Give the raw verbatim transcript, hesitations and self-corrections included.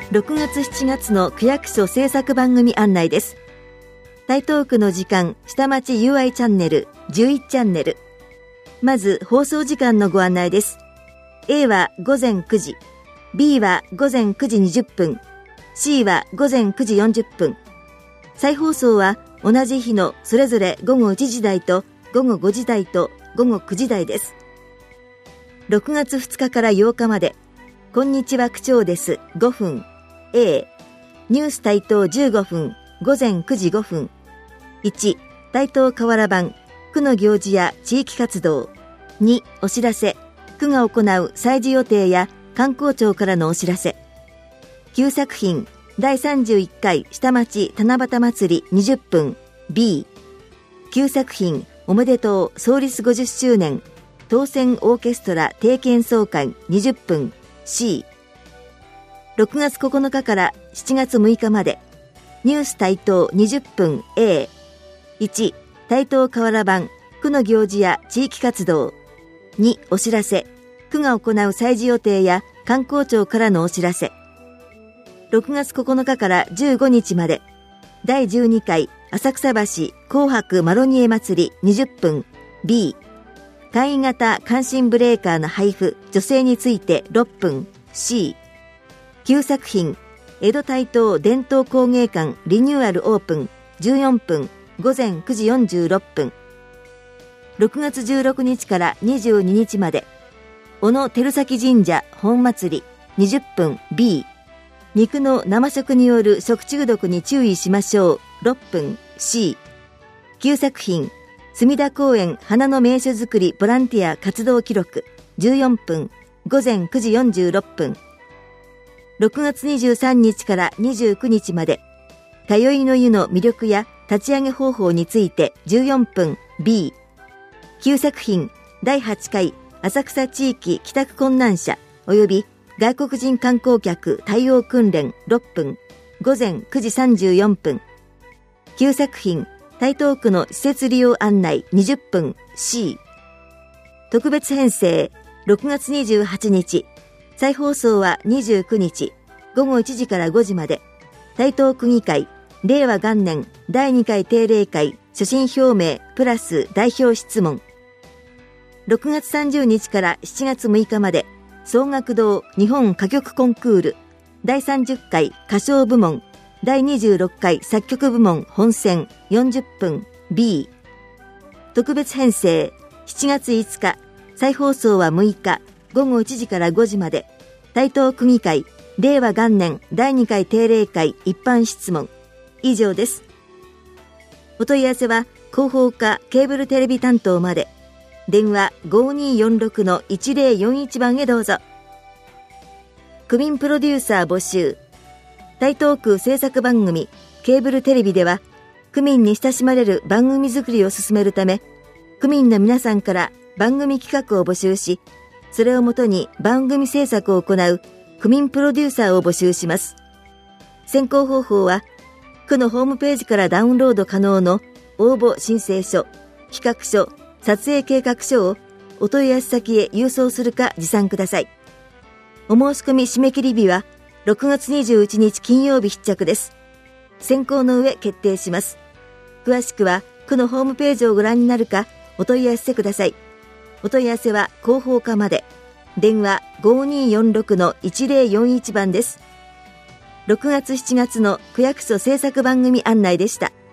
ろくがつしちがつの区役所制作番組案内です。台東区の時間、下町 ユーアイ チャンネル、じゅういちチャンネル。まず放送時間のご案内です。A はごぜんくじ、B はごぜんくじにじゅっぷん、C はごぜんくじよんじゅっぷん。再放送は同じ日のそれぞれごごいちじ台とごごごじ台とごごくじ台です。ろくがつふつかからようかまで、こんにちは区長ですごふん、A、ニュース台東じゅうごふん、ごぜんくじごふん。いち、台東河原版、区の行事や地域活動。に、お知らせ、区が行う祭事予定や観光庁からのお知らせ。きゅうさく品、だいさんじゅういっかい下町七夕祭りにじゅっぷん、B。きゅうさく品、おめでとう創立ごじゅっしゅうねん、当選オーケストラ定期演奏会にじゅっぷん、C。ろくがつここのかからしちがつむいかまで、ニュース台東にじゅっぷん A。いち、台東河原版、区の行事や地域活動。に、お知らせ、区が行う祭事予定や観光庁からのお知らせ。ろくがつここのかからじゅうごにちまで、だいじゅうにかい浅草橋紅白マロニエ祭りにじゅっぷん B。簡易型感震ブレーカーの配布、女性についてろっぷん C。きゅうさく品、江戸台東伝統工芸館リニューアルオープンじゅうよんぷんごぜんくじよんじゅうろっぷん。ろくがつじゅうろくにちからにじゅうににちまで、小野照崎神社本祭りにじゅっぷん B。肉の生食による食中毒に注意しましょうろっぷん C。きゅうさく品、隅田公園花の名所づくりボランティア活動記録じゅうよんぷんごぜんくじよんじゅうろっぷん。ろくがつにじゅうさんにちからにじゅうくにちまで、通いの湯の魅力や立ち上げ方法についてじゅうよんぷん B。きゅうさく品、だいはちかい浅草地域帰宅困難者及び外国人観光客対応訓練ろっぷんごぜんくじさんじゅうよんぷん。きゅうさく品、台東区の施設利用案内にじゅっぷん C。特別編成ろくがつにじゅうはちにち、再放送はにじゅうくにちごごいちじからごじまで、台東区議会令和元年だいにかい定例会所信表明プラス代表質問。ろくがつさんじゅうにちからしちがつむいかまで、総楽堂日本歌曲コンクールだいさんじゅっかい歌唱部門だいにじゅうろっかい作曲部門本選よんじゅっぷん B。 特別編成しちがついつか、再放送はむいかごごいちじからごじまで、台東区議会令和元年だいにかい定例会一般質問。以上です。お問い合わせは広報課ケーブルテレビ担当まで。電話 ごにーよんろくのいちぜろよんいち 番へどうぞ。区民プロデューサー募集。台東区制作番組ケーブルテレビでは、区民に親しまれる番組作りを進めるため、区民の皆さんから番組企画を募集し、それをもとに番組制作を行う区民プロデューサーを募集します。選考方法は、区のホームページからダウンロード可能の応募申請書、企画書、撮影計画書をお問い合わせ先へ郵送するか持参ください。お申し込み締め切り日はろくがつにじゅういちにち金曜日必着です。選考の上決定します。詳しくは区のホームページをご覧になるかお問い合わせください。お問い合わせは広報課まで。電話 ごにーよんろくのいちぜろよんいち 番です。ろくがつしちがつの区役所制作番組案内でした。